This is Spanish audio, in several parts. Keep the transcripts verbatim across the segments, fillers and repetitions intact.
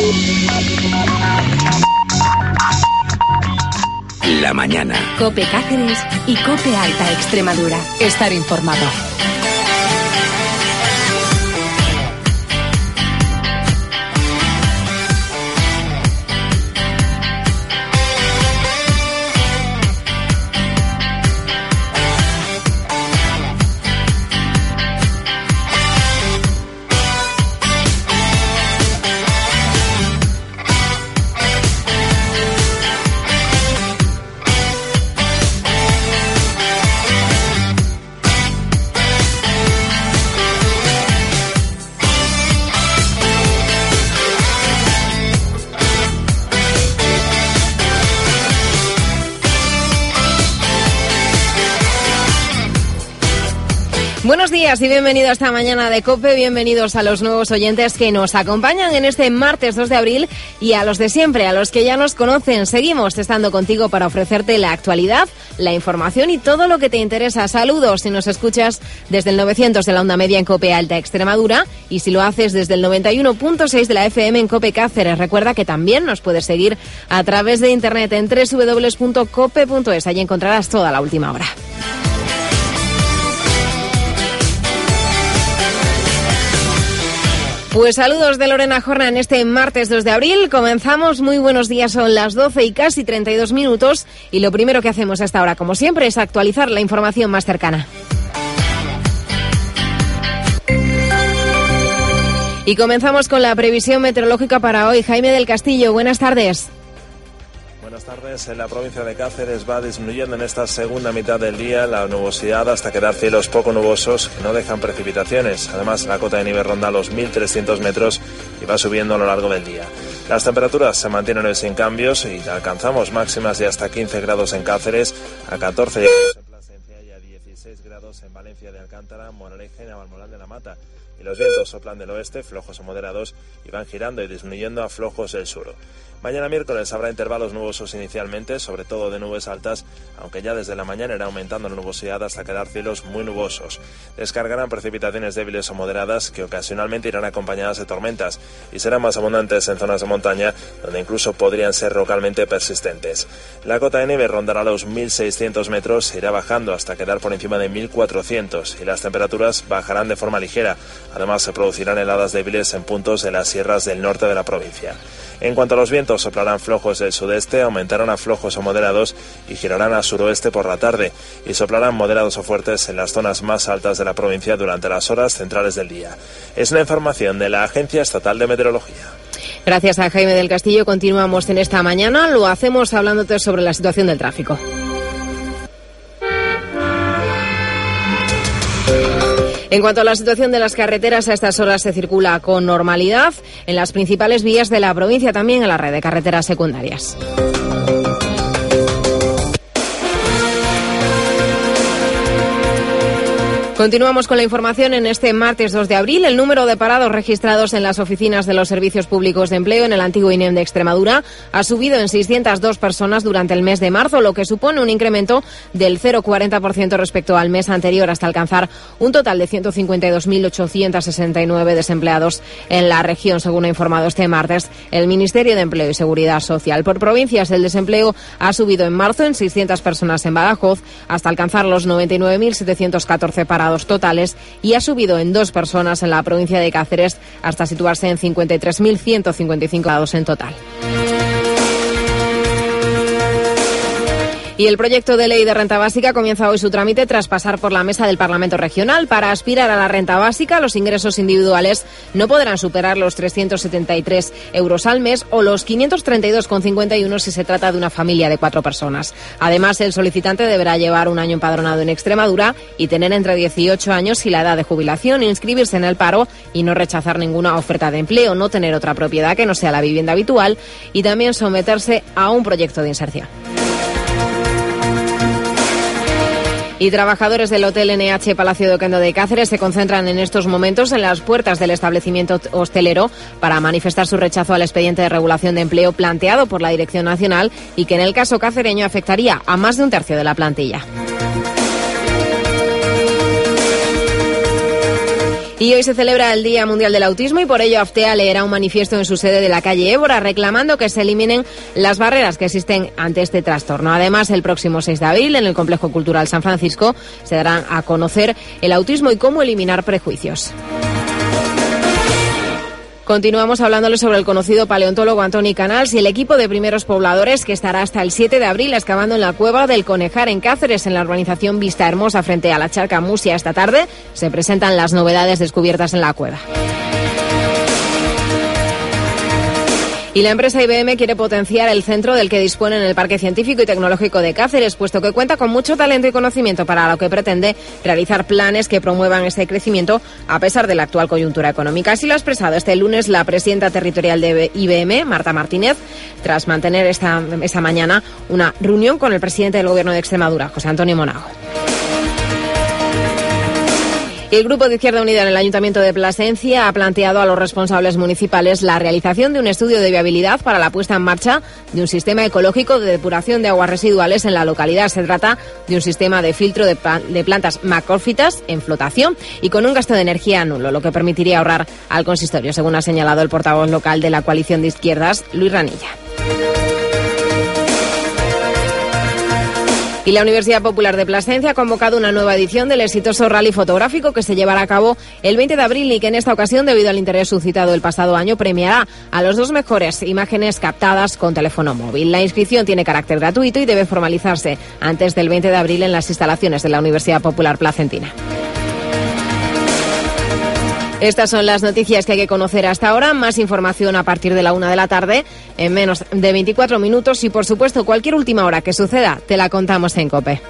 La mañana. COPE Cáceres y COPE Alta Extremadura. Estar informado. Buenos días y bienvenidos a esta mañana de COPE, bienvenidos a los nuevos oyentes que nos acompañan en este martes dos de abril y a los de siempre, a los que ya nos conocen. Seguimos estando contigo para ofrecerte la actualidad, la información y todo lo que te interesa. Saludos si nos escuchas desde el novecientos de la onda media en COPE Alta Extremadura y si lo haces desde el noventa y uno punto seis de la F M en COPE Cáceres. Recuerda que también nos puedes seguir a través de internet en doble u doble u doble u punto cope punto es. Allí encontrarás toda la última hora. Pues saludos de Lorena Jorna en este martes dos de abril. Comenzamos, muy buenos días, son las doce y casi treinta y dos minutos y lo primero que hacemos a esta hora, como siempre, es actualizar la información más cercana. Y comenzamos con la previsión meteorológica para hoy. Jaime del Castillo, buenas tardes. Buenas tardes. En la provincia de Cáceres va disminuyendo en esta segunda mitad del día la nubosidad hasta quedar cielos poco nubosos que no dejan precipitaciones. Además, la cota de nieve ronda los mil trescientos metros y va subiendo a lo largo del día. Las temperaturas se mantienen hoy sin cambios y alcanzamos máximas de hasta quince grados en Cáceres, a catorce grados en Plasencia y a dieciséis grados en Valencia de Alcántara, Moraleja y Navalmoral de la Mata. Y los vientos soplan del oeste, flojos o moderados, y van girando y disminuyendo a flojos del sur. Mañana miércoles habrá intervalos nubosos inicialmente, sobre todo de nubes altas, aunque ya desde la mañana irá aumentando la nubosidad hasta quedar cielos muy nubosos. Descargarán precipitaciones débiles o moderadas que ocasionalmente irán acompañadas de tormentas y serán más abundantes en zonas de montaña, donde incluso podrían ser localmente persistentes. La cota de nieve rondará los mil seiscientos metros e irá bajando hasta quedar por encima de mil cuatrocientos y las temperaturas bajarán de forma ligera. Además, se producirán heladas débiles en puntos de las sierras del norte de la provincia. En cuanto a los vientos, soplarán flojos del sudeste, aumentarán a flojos o moderados y girarán a suroeste por la tarde y soplarán moderados o fuertes en las zonas más altas de la provincia durante las horas centrales del día. Es una información de la Agencia Estatal de Meteorología. Gracias a Jaime del Castillo. Continuamos en esta mañana. Lo hacemos hablándote sobre la situación del tráfico. En cuanto a la situación de las carreteras, a estas horas se circula con normalidad en las principales vías de la provincia, también en la red de carreteras secundarias. Continuamos con la información en este martes dos de abril. El número de parados registrados en las oficinas de los servicios públicos de empleo en el antiguo I N E M de Extremadura ha subido en seiscientas dos personas durante el mes de marzo, lo que supone un incremento del cero coma cuarenta por ciento respecto al mes anterior, hasta alcanzar un total de ciento cincuenta y dos mil ochocientos sesenta y nueve desempleados en la región, según ha informado este martes el Ministerio de Empleo y Seguridad Social. Por provincias, el desempleo ha subido en marzo en seiscientas personas en Badajoz, hasta alcanzar los noventa y nueve mil setecientos catorce parados totales, y ha subido en dos personas en la provincia de Cáceres hasta situarse en cincuenta y tres mil ciento cincuenta y cinco parados en total. Y el proyecto de ley de renta básica comienza hoy su trámite tras pasar por la mesa del Parlamento Regional. Para aspirar a la renta básica, los ingresos individuales no podrán superar los trescientos setenta y tres euros al mes o los quinientos treinta y dos con cincuenta y uno si se trata de una familia de cuatro personas. Además, el solicitante deberá llevar un año empadronado en Extremadura y tener entre dieciocho años y la edad de jubilación, inscribirse en el paro y no rechazar ninguna oferta de empleo, no tener otra propiedad que no sea la vivienda habitual y también someterse a un proyecto de inserción. Y trabajadores del Hotel N H Palacio de Oquendo de Cáceres se concentran en estos momentos en las puertas del establecimiento hostelero para manifestar su rechazo al expediente de regulación de empleo planteado por la Dirección Nacional y que en el caso cacereño afectaría a más de un tercio de la plantilla. Y hoy se celebra el Día Mundial del Autismo y por ello Aftea leerá un manifiesto en su sede de la calle Évora reclamando que se eliminen las barreras que existen ante este trastorno. Además, el próximo seis de abril en el Complejo Cultural San Francisco se dará a conocer el autismo y cómo eliminar prejuicios. Continuamos hablándole sobre el conocido paleontólogo Antoni Canals y el equipo de primeros pobladores que estará hasta el siete de abril excavando en la cueva del Conejar en Cáceres, en la urbanización Vista Hermosa frente a la Charca Musia. Esta tarde se presentan las novedades descubiertas en la cueva. Y la empresa I B M quiere potenciar el centro del que dispone en el Parque Científico y Tecnológico de Cáceres, puesto que cuenta con mucho talento y conocimiento para lo que pretende realizar planes que promuevan ese crecimiento a pesar de la actual coyuntura económica. Así lo ha expresado este lunes la presidenta territorial de I B M, Marta Martínez, tras mantener esta, esta mañana una reunión con el presidente del Gobierno de Extremadura, José Antonio Monago. Y el Grupo de Izquierda Unida en el Ayuntamiento de Plasencia ha planteado a los responsables municipales la realización de un estudio de viabilidad para la puesta en marcha de un sistema ecológico de depuración de aguas residuales en la localidad. Se trata de un sistema de filtro de, de plantas macrófitas en flotación y con un gasto de energía nulo, lo que permitiría ahorrar al consistorio, según ha señalado el portavoz local de la coalición de izquierdas, Luis Ranilla. Y la Universidad Popular de Plasencia ha convocado una nueva edición del exitoso rally fotográfico que se llevará a cabo el veinte de abril y que en esta ocasión, debido al interés suscitado el pasado año, premiará a los dos mejores imágenes captadas con teléfono móvil. La inscripción tiene carácter gratuito y debe formalizarse antes del veinte de abril en las instalaciones de la Universidad Popular Placentina. Estas son las noticias que hay que conocer hasta ahora. Más información a partir de la una de la tarde, en menos de veinticuatro minutos. Y, por supuesto, cualquier última hora que suceda, te la contamos en COPE.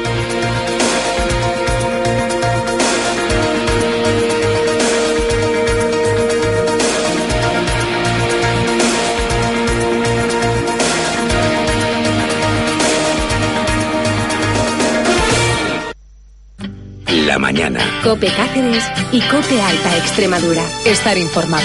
La mañana. COPE Cáceres y COPE Alta Extremadura. Estar informado.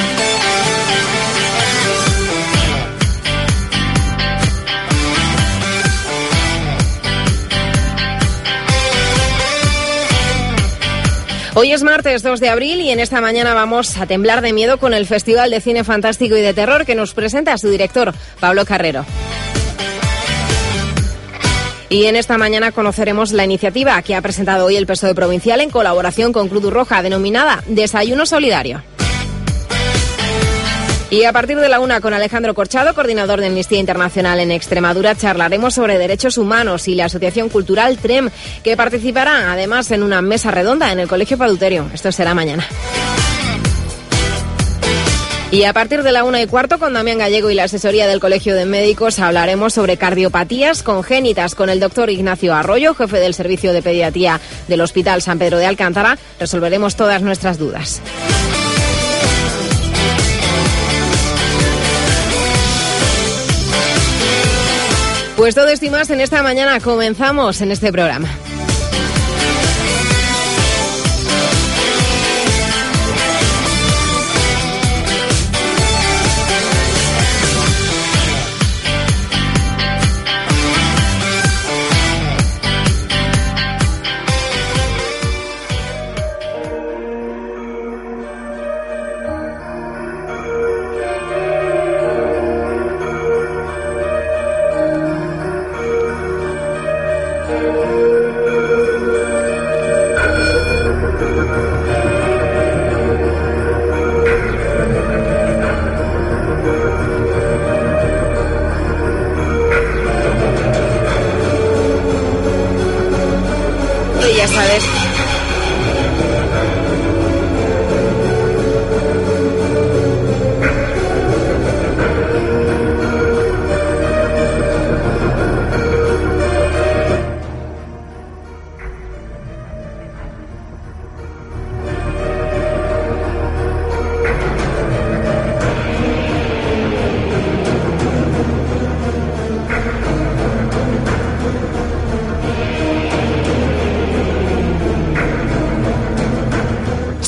Hoy es martes dos de abril y en esta mañana vamos a temblar de miedo con el Festival de Cine Fantástico y de Terror que nos presenta su director, Pablo Carrero. Y en esta mañana conoceremos la iniciativa que ha presentado hoy el P S O E provincial en colaboración con Cruz Roja, denominada Desayuno Solidario. Y a partir de la una, con Alejandro Corchado, coordinador de Amnistía Internacional en Extremadura, charlaremos sobre derechos humanos y la Asociación Cultural TREM, que participará además en una mesa redonda en el Colegio Paduterio. Esto será mañana. Y a partir de la una y cuarto, con Damián Gallego y la asesoría del Colegio de Médicos, hablaremos sobre cardiopatías congénitas con el doctor Ignacio Arroyo, jefe del Servicio de Pediatría del Hospital San Pedro de Alcántara. Resolveremos todas nuestras dudas. Pues todo esto y más en esta mañana. Comenzamos en este programa.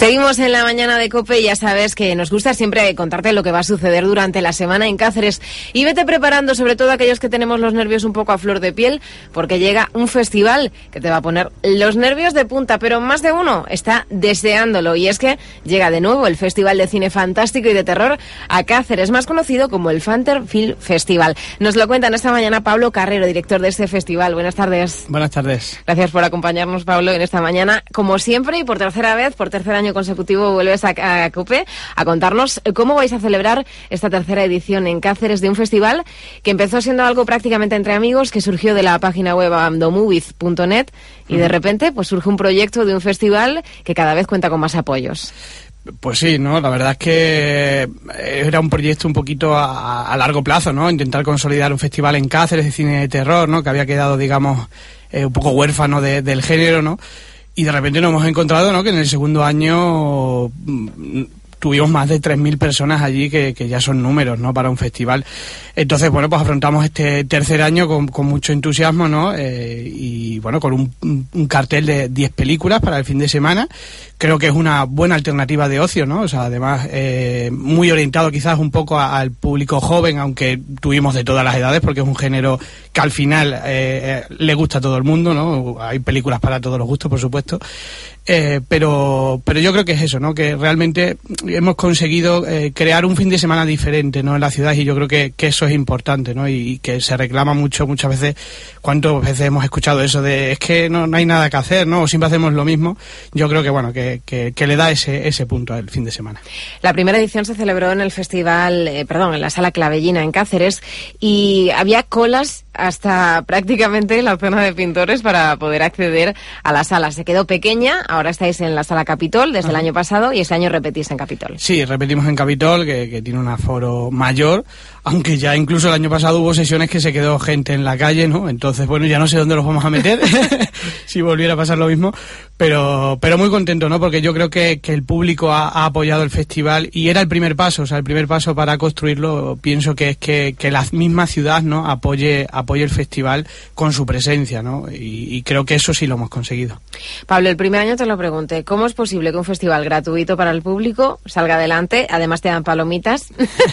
Seguimos en la mañana de COPE y ya sabes que nos gusta siempre contarte lo que va a suceder durante la semana en Cáceres. Y vete preparando, sobre todo aquellos que tenemos los nervios un poco a flor de piel, porque llega un festival que te va a poner los nervios de punta, pero más de uno está deseándolo. Y es que llega de nuevo el Festival de Cine Fantástico y de Terror a Cáceres, más conocido como el Fanter Film Festival. Nos lo cuentan esta mañana Pablo Carrero, director de este festival. Buenas tardes. Buenas tardes. Gracias por acompañarnos, Pablo, en esta mañana. Como siempre, y por tercera vez, por tercer año consecutivo, vuelves a, a COPE a contarnos cómo vais a celebrar esta tercera edición en Cáceres de un festival que empezó siendo algo prácticamente entre amigos, que surgió de la página web abandomovies punto net y de repente pues surge un proyecto de un festival que cada vez cuenta con más apoyos. Pues sí, ¿no? La verdad es que era un proyecto un poquito a, a largo plazo, ¿no? Intentar consolidar un festival en Cáceres de cine de terror, ¿no? Que había quedado, digamos, eh, un poco huérfano de, del género, ¿no? Y de repente nos hemos encontrado, ¿no? Que en el segundo año mmm, tuvimos más de tres mil personas allí, que, que ya son números, ¿no? Para un festival. Entonces, bueno, pues afrontamos este tercer año con, con mucho entusiasmo, ¿no? Eh, y, bueno, con un, un cartel de diez películas para el fin de semana. Creo que es una buena alternativa de ocio, ¿no? O sea, además, eh, muy orientado quizás un poco a, al público joven, aunque tuvimos de todas las edades, porque es un género que al final eh, le gusta a todo el mundo, ¿no? Hay películas para todos los gustos, por supuesto. Eh, pero pero yo creo que es eso, ¿no? Que realmente hemos conseguido eh, crear un fin de semana diferente, ¿no? En la ciudad, y yo creo que, que eso es importante, ¿no? Y, y que se reclama mucho, muchas veces. ¿Cuántas veces hemos escuchado eso de es que no, no hay nada que hacer, ¿no? O siempre hacemos lo mismo? Yo creo que, bueno, que, que, que le da ese, ese punto al fin de semana. La primera edición se celebró en el festival, eh, perdón, en la Sala Clavellina en Cáceres, y había colas hasta prácticamente la zona de pintores para poder acceder a la sala. Se quedó pequeña, ahora estáis en la Sala Capitol desde Ajá. el año pasado, y este año repetís en Capitol. Sí, repetimos en Capitol, que, que tiene un aforo mayor, aunque ya incluso el año pasado hubo sesiones que se quedó gente en la calle, ¿no? Entonces, bueno, ya no sé dónde los vamos a meter si volviera a pasar lo mismo, pero pero muy contento, ¿no? Porque yo creo que, que el público ha, ha apoyado el festival, y era el primer paso, o sea, el primer paso para construirlo, pienso que es que, que la misma ciudad, ¿no? apoye apoye el festival con su presencia, ¿no? Y, y creo que eso sí lo hemos conseguido. Pablo, el primer año te lo pregunté, ¿cómo es posible que un festival gratuito para el público salga adelante? Además te dan palomitas.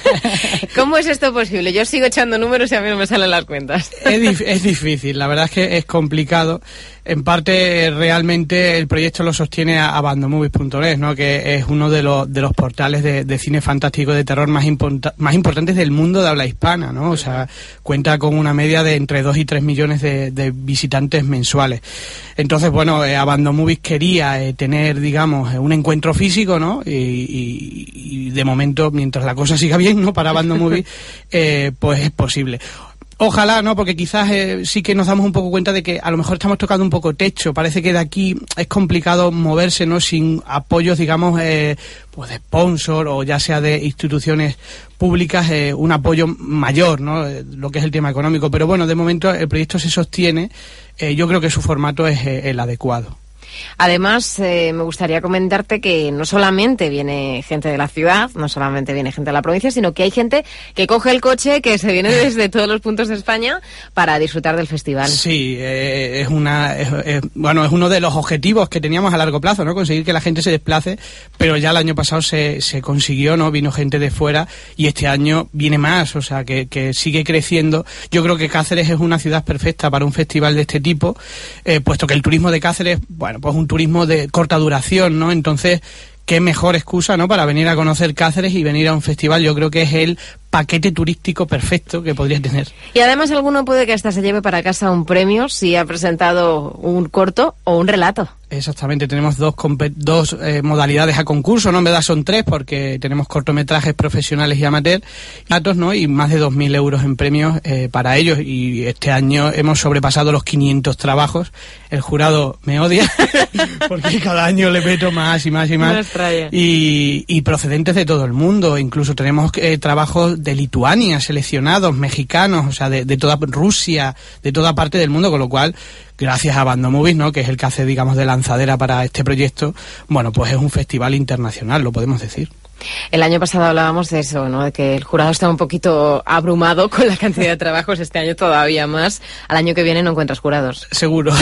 ¿Cómo es esto posible? Yo sigo echando números y a mí no me salen las cuentas. Es, dif- es difícil, la verdad es que es complicado. En parte, realmente, el proyecto lo sostiene a abandomovies punto net, ¿no? Que es uno de los de los portales de, de cine fantástico de terror más, import- más importantes del mundo de habla hispana, ¿no? O sea, cuenta con una media de entre dos y tres millones de, de visitantes mensuales. Entonces, bueno, eh, Abandomovies quería eh, tener, digamos, un encuentro físico, ¿no? Y, y, y de momento, mientras la cosa siga bien, ¿no? Para Abandomovies, eh, pues es posible. Ojalá, ¿no? Porque quizás eh, sí que nos damos un poco cuenta de que a lo mejor estamos tocando un poco techo. Parece que de aquí es complicado moverse, ¿no? Sin apoyos, digamos, eh, pues de sponsor o ya sea de instituciones públicas, eh, un apoyo mayor, ¿no? Eh, lo que es el tema económico. Pero bueno, de momento el proyecto se sostiene. Eh, yo creo que su formato es eh, el adecuado. Además, eh, me gustaría comentarte que no solamente viene gente de la ciudad, no solamente viene gente de la provincia, sino que hay gente que coge el coche, que se viene desde todos los puntos de España para disfrutar del festival. Sí, eh, es una, es, es, bueno, es uno de los objetivos que teníamos a largo plazo, ¿no? Conseguir que la gente se desplace, pero ya el año pasado se, se consiguió, ¿no? Vino gente de fuera y este año viene más, o sea, que, que sigue creciendo. Yo creo que Cáceres es una ciudad perfecta para un festival de este tipo, eh, puesto que el turismo de Cáceres, bueno, pues un turismo de corta duración, ¿no? Entonces, qué mejor excusa, ¿no? Para venir a conocer Cáceres y venir a un festival. Yo creo que es el paquete turístico perfecto que podría tener. Y además alguno puede que hasta se lleve para casa un premio si ha presentado un corto o un relato. Exactamente, tenemos dos, dos eh, modalidades a concurso, ¿no? En verdad son tres, porque tenemos cortometrajes profesionales y amateur, datos, ¿no? Y más de dos mil euros en premios eh, para ellos. Y este año hemos sobrepasado los quinientos trabajos. El jurado me odia, porque cada año le meto más y más y más. Y, y procedentes de todo el mundo. Incluso tenemos eh, trabajos de Lituania seleccionados, mexicanos, o sea, de, de toda Rusia, de toda parte del mundo, con lo cual, gracias a Abandomovies, ¿no? Que es el que hace, digamos, de lanzadera para este proyecto, bueno, pues es un festival internacional, lo podemos decir. El año pasado hablábamos de eso, ¿no? De que el jurado está un poquito abrumado con la cantidad de trabajos, este año todavía más. Al año que viene no encuentras jurados. Seguro.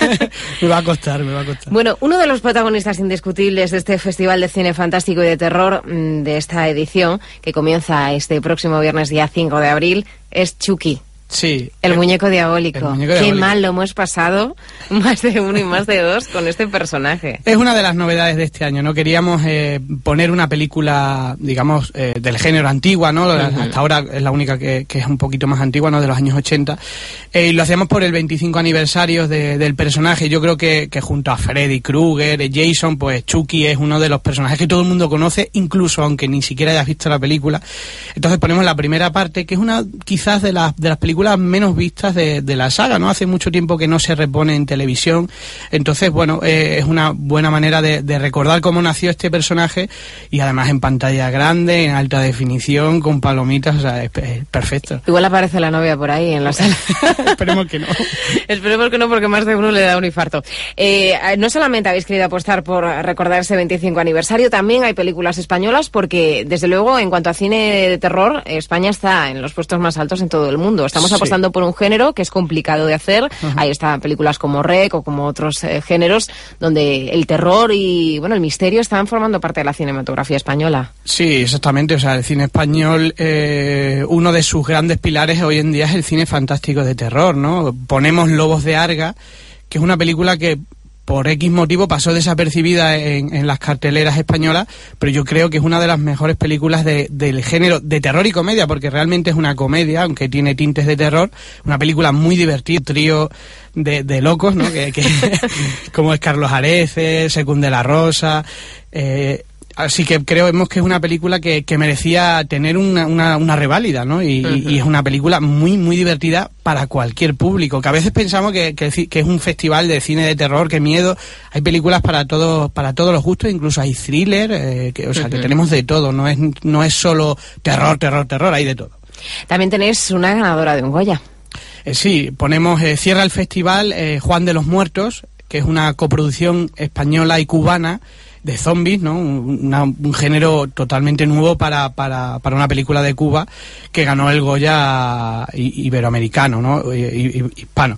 me va a costar, me va a costar. Bueno, uno de los protagonistas indiscutibles de este Festival de Cine Fantástico y de Terror de esta edición, que comienza este próximo viernes día cinco de abril, es Chucky. Sí. El, el muñeco diabólico. El muñeco diabólico. Qué mal lo hemos pasado, más de uno y más de dos, con este personaje. Es una de las novedades de este año, ¿no? Queríamos eh, poner una película, digamos, eh, del género antigua, ¿no? Uh-huh. Hasta ahora es la única que, que es un poquito más antigua, ¿no? De los años ochenta. Eh, y lo hacíamos por el veinticinco aniversario de, del personaje. Yo creo que, que junto a Freddy Krueger, Jason, pues Chucky es uno de los personajes que todo el mundo conoce, incluso aunque ni siquiera hayas visto la película. Entonces ponemos la primera parte, que es una quizás de las, de las películas menos vistas de, de la saga, ¿no? Hace mucho tiempo que no se repone en televisión, entonces, bueno, eh, es una buena manera de, de recordar cómo nació este personaje, y además en pantalla grande, en alta definición, con palomitas, o sea, es, es perfecto. Igual aparece la novia por ahí en la sala. Esperemos que no. Esperemos que no, porque más de uno le da un infarto. Eh, no solamente habéis querido apostar por recordar ese veinticinco aniversario, también hay películas españolas, porque, desde luego, en cuanto a cine de terror, España está en los puestos más altos en todo el mundo. Estamos sí. apostando por un género que es complicado de hacer. Uh-huh. Ahí están películas como Rec o como otros eh, géneros donde el terror y, bueno, el misterio están formando parte de la cinematografía española. Sí, exactamente. O sea, el cine español, eh, uno de sus grandes pilares hoy en día es el cine fantástico de terror, ¿no? Ponemos Lobos de Arga, que es una película que por X motivo pasó desapercibida en, en las carteleras españolas, pero yo creo que es una de las mejores películas de, del género de terror y comedia, porque realmente es una comedia, aunque tiene tintes de terror, una película muy divertida, un trío de, de locos, ¿no? que, que como es Carlos Areces, Secund de la Rosa, eh, así que creemos que es una película que, que merecía tener una, una, una reválida, ¿no? Y, uh-huh. y es una película muy, muy divertida para cualquier público, que a veces pensamos que, que, que es un festival de cine de terror, que miedo. Hay películas para todos, para todos los gustos, incluso hay thriller, eh, que, o sea, uh-huh. que tenemos de todo, no es, no es solo terror, terror, terror, hay de todo. También tenéis una ganadora de un Goya. Eh, sí, ponemos, eh, cierra el festival eh, Juan de los Muertos, que es una coproducción española y cubana de zombies, ¿no? Una, un género totalmente nuevo para, para, para una película de Cuba, que ganó el Goya iberoamericano, ¿no? Hispano.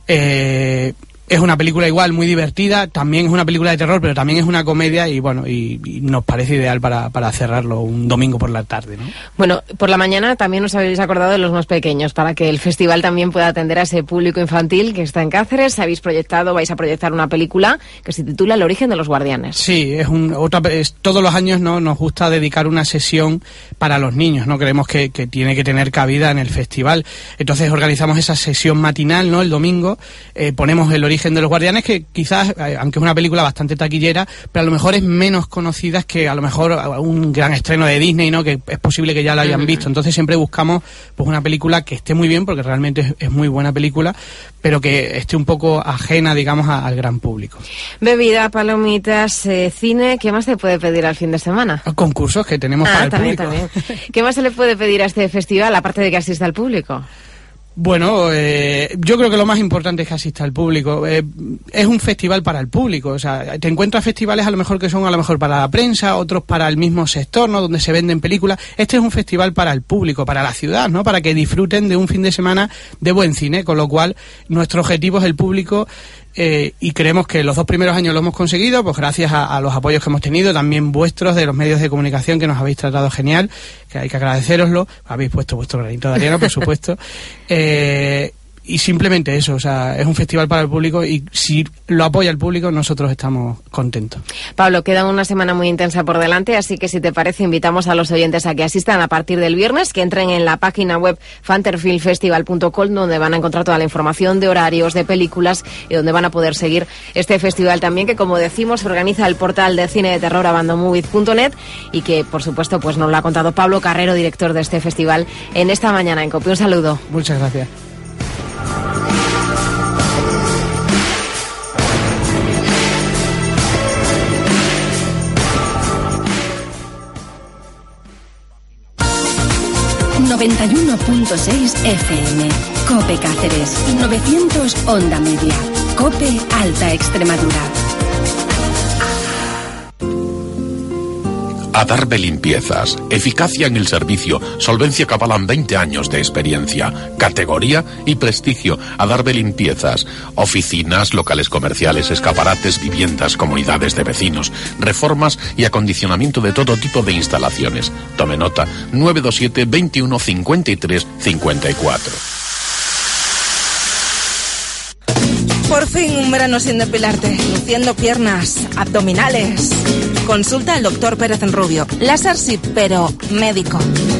Eh, es una película igual muy divertida, también es una película de terror, pero también es una comedia, y bueno, y, y nos parece ideal para, para cerrarlo un domingo por la tarde, ¿no? Bueno, por la mañana también os habéis acordado de los más pequeños, para que el festival también pueda atender a ese público infantil que está en Cáceres. Habéis proyectado, vais a proyectar una película que se titula El origen de los guardianes. Sí, es un otra es, todos los años, ¿no?, nos gusta dedicar una sesión para los niños, ¿no? Creemos que, que tiene que tener cabida en el festival. Entonces organizamos esa sesión matinal, ¿no?, el domingo, eh, ponemos El origen de los guardianes, que quizás, aunque es una película bastante taquillera, pero a lo mejor es menos conocida que a lo mejor un gran estreno de Disney, ¿no?, que es posible que ya lo hayan visto. Entonces siempre buscamos pues una película que esté muy bien, porque realmente es, es muy buena película, pero que esté un poco ajena, digamos, a, al gran público. Bebida, palomitas, eh, cine, ¿qué más se puede pedir al fin de semana? Concursos que tenemos ah, para el también, público. También. ¿Qué más se le puede pedir a este festival, aparte de que asista al público? Bueno, eh, yo creo que lo más importante es que asista al público. Eh, es un festival para el público. O sea, te encuentras festivales a lo mejor que son a lo mejor para la prensa, otros para el mismo sector, ¿no?, donde se venden películas. Este es un festival para el público, para la ciudad, ¿no?, para que disfruten de un fin de semana de buen cine, con lo cual nuestro objetivo es el público. Eh, y creemos que los dos primeros años lo hemos conseguido, pues gracias a, a los apoyos que hemos tenido, también vuestros, de los medios de comunicación, que nos habéis tratado genial, que hay que agradecéroslo, habéis puesto vuestro granito de arena, por supuesto. Eh, y simplemente eso, o sea, es un festival para el público, y si lo apoya el público, nosotros estamos contentos. Pablo, queda una semana muy intensa por delante, así que si te parece, invitamos a los oyentes a que asistan a partir del viernes, que entren en la página web fanterfilmfestival punto com, donde van a encontrar toda la información de horarios, de películas, y donde van a poder seguir este festival también, que, como decimos, organiza el portal de cine de terror abandomovies punto net, y que, por supuesto, pues nos lo ha contado Pablo Carrero, director de este festival, en esta mañana en COPE. Un saludo. Muchas gracias. noventa y uno punto seis F M, COPE Cáceres, novecientos Onda Media, COPE Alta Extremadura. Adarve Limpiezas. Eficacia en el servicio. Solvencia que avalan veinte años de experiencia. Categoría y prestigio. Adarve Limpiezas. Oficinas, locales comerciales, escaparates, viviendas, comunidades de vecinos, reformas y acondicionamiento de todo tipo de instalaciones. Tome nota. nueve dos siete, veintiuno, cincuenta y tres, cincuenta y cuatro. Por fin un verano sin depilarte, luciendo piernas, abdominales. Consulta al doctor Pérez en Rubio. Láser sí, pero médico.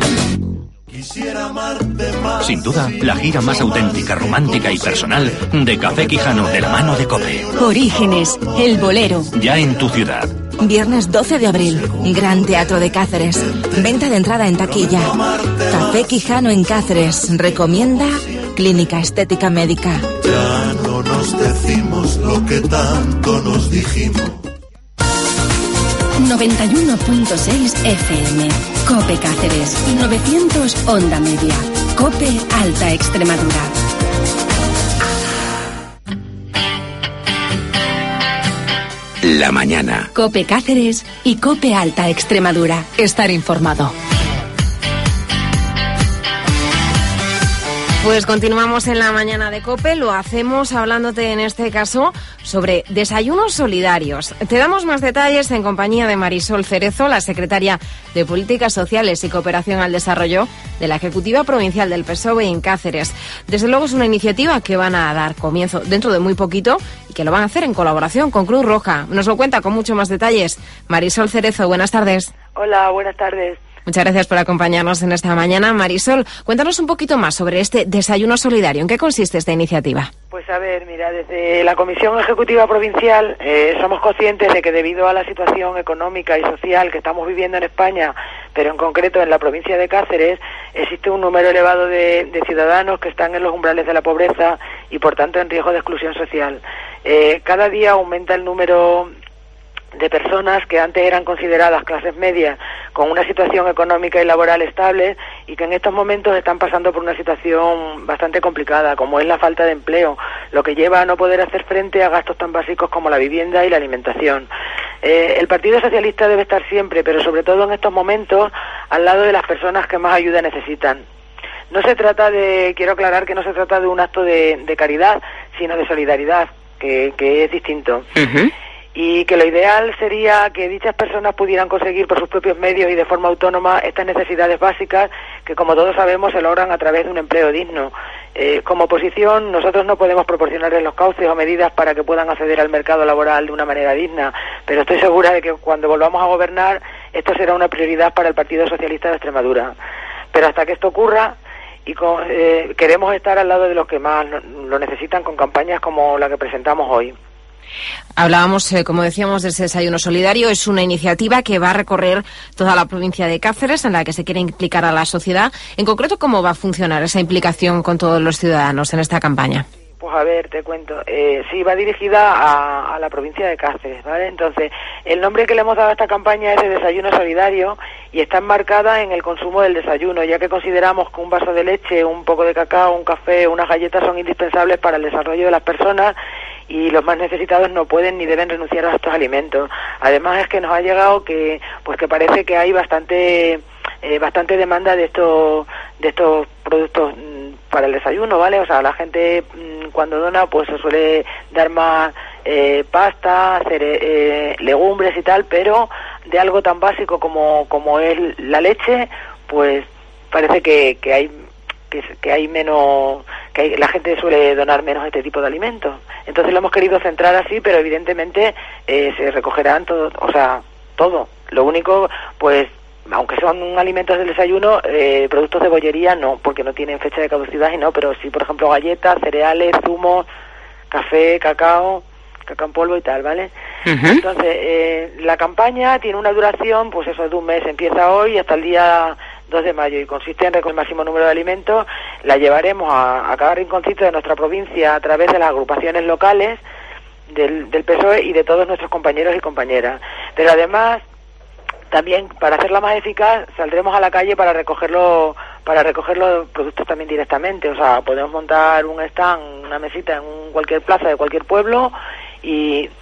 Sin duda, la gira más auténtica, romántica y personal de Café Quijano de la mano de COPE. Orígenes, El Bolero. Ya en tu ciudad. Viernes doce de abril, Gran Teatro de Cáceres. Venta de entrada en taquilla. Café Quijano en Cáceres. Recomienda Clínica Estética Médica. Ya no nos decimos lo que tanto nos dijimos. noventa y uno punto seis F M. COPE Cáceres. novecientos Onda Media. COPE Alta Extremadura. La mañana. COPE Cáceres y COPE Alta Extremadura. Estar informado. Pues continuamos en la mañana de COPE, lo hacemos hablándote en este caso sobre desayunos solidarios. Te damos más detalles en compañía de Marisol Cerezo, la secretaria de Políticas Sociales y Cooperación al Desarrollo de la Ejecutiva Provincial del P S O E en Cáceres. Desde luego es una iniciativa que van a dar comienzo dentro de muy poquito y que lo van a hacer en colaboración con Cruz Roja. Nos lo cuenta con mucho más detalles Marisol Cerezo, buenas tardes. Hola, buenas tardes. Muchas gracias por acompañarnos en esta mañana. Marisol, cuéntanos un poquito más sobre este desayuno solidario. ¿En qué consiste esta iniciativa? Pues a ver, mira, desde la Comisión Ejecutiva Provincial eh, somos conscientes de que debido a la situación económica y social que estamos viviendo en España, pero en concreto en la provincia de Cáceres, existe un número elevado de, de ciudadanos que están en los umbrales de la pobreza y por tanto en riesgo de exclusión social. Eh, cada día aumenta el número de personas que antes eran consideradas clases medias con una situación económica y laboral estable y que en estos momentos están pasando por una situación bastante complicada, como es la falta de empleo, lo que lleva a no poder hacer frente a gastos tan básicos como la vivienda y la alimentación. Eh, el Partido Socialista debe estar siempre, pero sobre todo en estos momentos, al lado de las personas que más ayuda necesitan. No se trata de, quiero aclarar que no se trata de un acto de, de caridad, sino de solidaridad, que, que es distinto. Uh-huh. Y que lo ideal sería que dichas personas pudieran conseguir por sus propios medios y de forma autónoma estas necesidades básicas que, como todos sabemos, se logran a través de un empleo digno. Eh, como oposición, nosotros no podemos proporcionarles los cauces o medidas para que puedan acceder al mercado laboral de una manera digna, pero estoy segura de que cuando volvamos a gobernar esto será una prioridad para el Partido Socialista de Extremadura. Pero hasta que esto ocurra, y con, eh, queremos estar al lado de los que más lo necesitan con campañas como la que presentamos hoy. Hablábamos, eh, como decíamos, de ese desayuno solidario. Es una iniciativa que va a recorrer toda la provincia de Cáceres, en la que se quiere implicar a la sociedad. En concreto, ¿cómo va a funcionar esa implicación con todos los ciudadanos en esta campaña? Pues a ver, te cuento. Eh, sí, va dirigida a, a la provincia de Cáceres, ¿vale? Entonces, el nombre que le hemos dado a esta campaña es de desayuno solidario y está enmarcada en el consumo del desayuno, ya que consideramos que un vaso de leche, un poco de cacao, un café, unas galletas son indispensables para el desarrollo de las personas y los más necesitados no pueden ni deben renunciar a estos alimentos. Además es que nos ha llegado que pues que parece que hay bastante eh, bastante demanda de estos de estos productos mmm, para el desayuno, ¿vale? O sea, la gente mmm, cuando dona pues se suele dar más eh, pasta, cere- eh, legumbres y tal, pero de algo tan básico como como es la leche, pues parece que, que hay que, que hay menos, que hay, la gente suele donar menos este tipo de alimentos. Entonces lo hemos querido centrar así, pero evidentemente eh, se recogerán todo, o sea, todo. Lo único, pues, aunque son alimentos del desayuno, eh, productos de bollería no, porque no tienen fecha de caducidad y no, pero sí, por ejemplo, galletas, cereales, zumos, café, cacao, cacao en polvo y tal, ¿vale? Uh-huh. Entonces, eh, la campaña tiene una duración, pues eso, de un mes, empieza hoy hasta el día dos de mayo y consiste en recoger el máximo número de alimentos. La llevaremos a, a cada rinconcito de nuestra provincia a través de las agrupaciones locales del, del P S O E y de todos nuestros compañeros y compañeras. Pero además, también para hacerla más eficaz, saldremos a la calle para recogerlo, para recoger los productos también directamente. O sea, podemos montar un stand, una mesita en un, cualquier plaza de cualquier pueblo y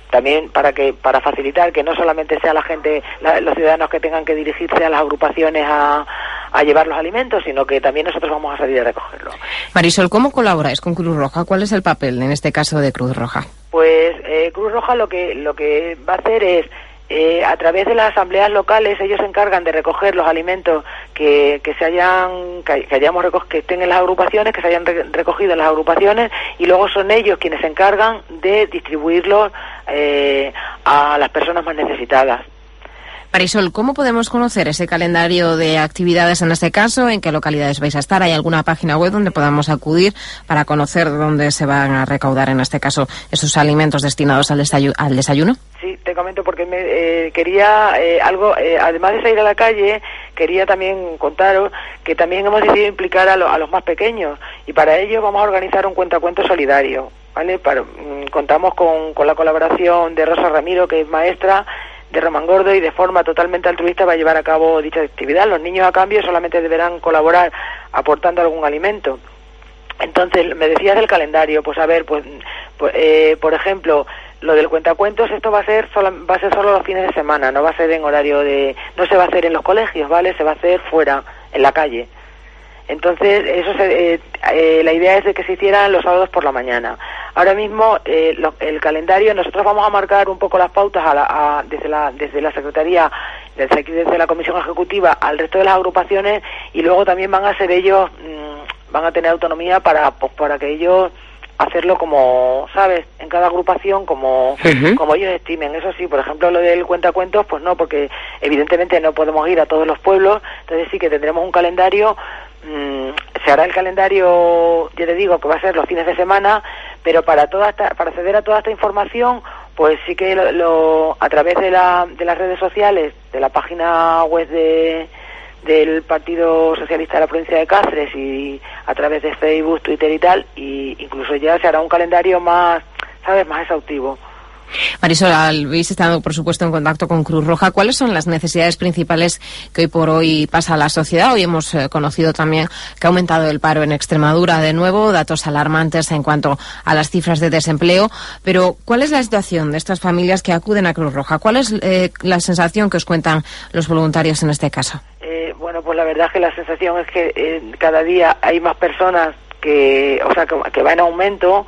también para que para facilitar que no solamente sea la gente, la, los ciudadanos que tengan que dirigirse a las agrupaciones a, a llevar los alimentos, sino que también nosotros vamos a salir a recogerlos. Marisol, ¿cómo colaboráis con Cruz Roja? ¿Cuál es el papel en este caso de Cruz Roja? Pues eh, Cruz Roja lo que lo que va a hacer es Eh, a través de las asambleas locales, ellos se encargan de recoger los alimentos que, que se hayan que, que hayamos reco- que estén en las agrupaciones, que se hayan re- recogido en las agrupaciones, y luego son ellos quienes se encargan de distribuirlos eh, a las personas más necesitadas. Marisol, ¿cómo podemos conocer ese calendario de actividades en este caso? ¿En qué localidades vais a estar? ¿Hay alguna página web donde podamos acudir para conocer dónde se van a recaudar, en este caso, esos alimentos destinados al, desayu- al desayuno? Sí, te comento porque me eh, quería eh, algo, eh, además de salir a la calle, quería también contaros que también hemos decidido implicar a, lo, a los más pequeños, y para ello vamos a organizar un cuentacuentos solidario, ¿vale? Para, mm, contamos con, con la colaboración de Rosa Ramiro, que es maestra de Román Gordo, y de forma totalmente altruista va a llevar a cabo dicha actividad. Los niños, a cambio, solamente deberán colaborar aportando algún alimento. Entonces, me decías del calendario, pues a ver, pues, pues eh, por ejemplo, lo del cuentacuentos, esto va a ser solo, va a ser solo los fines de semana, no va a ser en horario de, no se va a hacer en los colegios, ¿vale? Se va a hacer fuera, en la calle. Entonces, eso se, eh, eh, la idea es de que se hicieran los sábados por la mañana. Ahora mismo, eh, lo, el calendario, nosotros vamos a marcar un poco las pautas a la, a, desde la desde la Secretaría, desde, desde la Comisión Ejecutiva al resto de las agrupaciones, y luego también van a ser ellos, mmm, van a tener autonomía para, pues, para que ellos hacerlo como, ¿sabes?, en cada agrupación como, uh-huh. como ellos estimen. Eso sí, por ejemplo, lo del cuentacuentos, pues no, porque evidentemente no podemos ir a todos los pueblos, entonces sí que tendremos un calendario. Mm, se hará el calendario, yo te digo, que va a ser los fines de semana, pero para toda esta, para acceder a toda esta información, pues sí que lo, lo, a través de, la, de las redes sociales, de la página web de, del Partido Socialista de la Provincia de Cáceres, y a través de Facebook, Twitter y tal, y incluso ya se hará un calendario más, ¿sabes?, más exhaustivo. Marisol, habéis estado, por supuesto, en contacto con Cruz Roja. ¿Cuáles son las necesidades principales que hoy por hoy pasa a la sociedad? Hoy hemos eh, conocido también que ha aumentado el paro en Extremadura de nuevo, datos alarmantes en cuanto a las cifras de desempleo. Pero, ¿cuál es la situación de estas familias que acuden a Cruz Roja? ¿Cuál es eh, la sensación que os cuentan los voluntarios en este caso? Eh, bueno, pues la verdad es que la sensación es que eh, cada día hay más personas que, o sea, que, que va en aumento.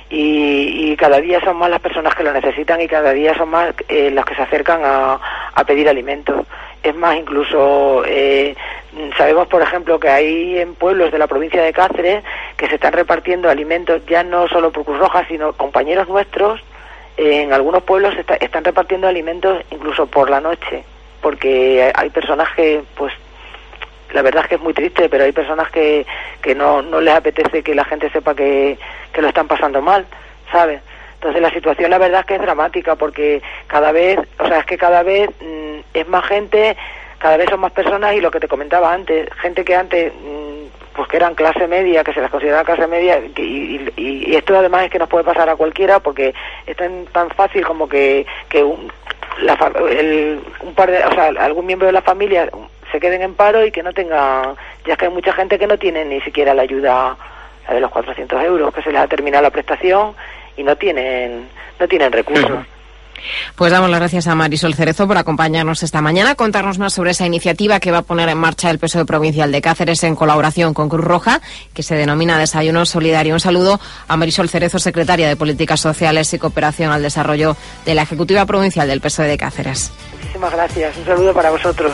Y, y cada día son más las personas que lo necesitan, y cada día son más eh, las que se acercan a, a pedir alimentos. Es más, incluso eh, sabemos, por ejemplo, que hay en pueblos de la provincia de Cáceres que se están repartiendo alimentos, ya no solo por Cruz Roja, sino compañeros nuestros, eh, en algunos pueblos está, están repartiendo alimentos incluso por la noche, porque hay personas que, pues, la verdad es que es muy triste, pero hay personas que, que no, no les apetece que la gente sepa que, que lo están pasando mal, ¿sabes? Entonces la situación, la verdad es que es dramática, porque cada vez, o sea, es que cada vez mmm, es más gente, cada vez son más personas, y lo que te comentaba antes, gente que antes, mmm, pues que eran clase media, que se las consideraba clase media, que, y, y, y esto además es que nos puede pasar a cualquiera, porque es tan, tan fácil como que, que un, la, el, un par de, o sea, algún miembro de la familia se queden en paro y que no tengan, ya que hay mucha gente que no tiene ni siquiera la ayuda, la de los cuatrocientos euros, que se les ha terminado la prestación y no tienen no tienen recursos. Uh-huh. Pues damos las gracias a Marisol Cerezo por acompañarnos esta mañana, contarnos más sobre esa iniciativa que va a poner en marcha el P S O E Provincial de Cáceres en colaboración con Cruz Roja, que se denomina Desayuno Solidario. Un saludo a Marisol Cerezo, secretaria de Políticas Sociales y Cooperación al Desarrollo de la Ejecutiva Provincial del P S O E de Cáceres. Muchísimas gracias, un saludo para vosotros.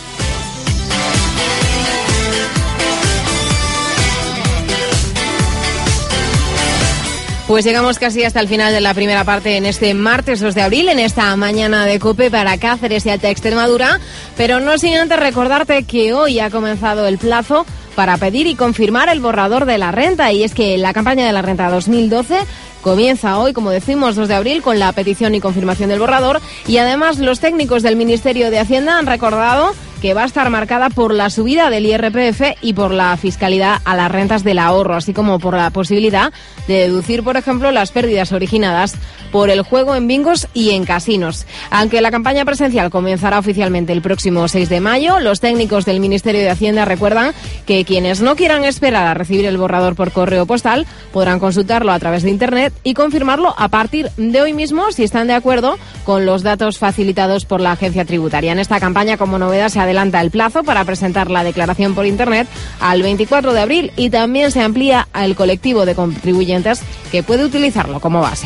Pues llegamos casi hasta el final de la primera parte en este martes dos de abril, en esta mañana de COPE para Cáceres y Alta Extremadura, pero no sin antes recordarte que hoy ha comenzado el plazo para pedir y confirmar el borrador de la renta, y es que la campaña de la renta dos mil doce comienza hoy, como decimos, dos de abril, con la petición y confirmación del borrador, y además los técnicos del Ministerio de Hacienda han recordado que va a estar marcada por la subida del I R P F y por la fiscalidad a las rentas del ahorro, así como por la posibilidad de deducir, por ejemplo, las pérdidas originadas por el juego en bingos y en casinos. Aunque la campaña presencial comenzará oficialmente el próximo seis de mayo, los técnicos del Ministerio de Hacienda recuerdan que quienes no quieran esperar a recibir el borrador por correo postal podrán consultarlo a través de Internet y confirmarlo a partir de hoy mismo si están de acuerdo con los datos facilitados por la agencia tributaria. En esta campaña, como novedad, se adelanta el plazo para presentar la declaración por Internet al veinticuatro de abril y también se amplía al colectivo de contribuyentes que puede utilizarlo como base.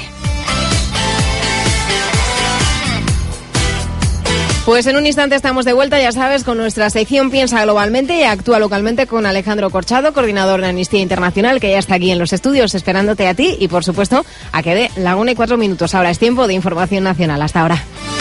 Pues en un instante estamos de vuelta, ya sabes, con nuestra sección Piensa Globalmente y Actúa Localmente con Alejandro Corchado, coordinador de Amnistía Internacional, que ya está aquí en los estudios esperándote a ti y, por supuesto, a que dé la una y cuatro minutos. Ahora es tiempo de información nacional. Hasta ahora.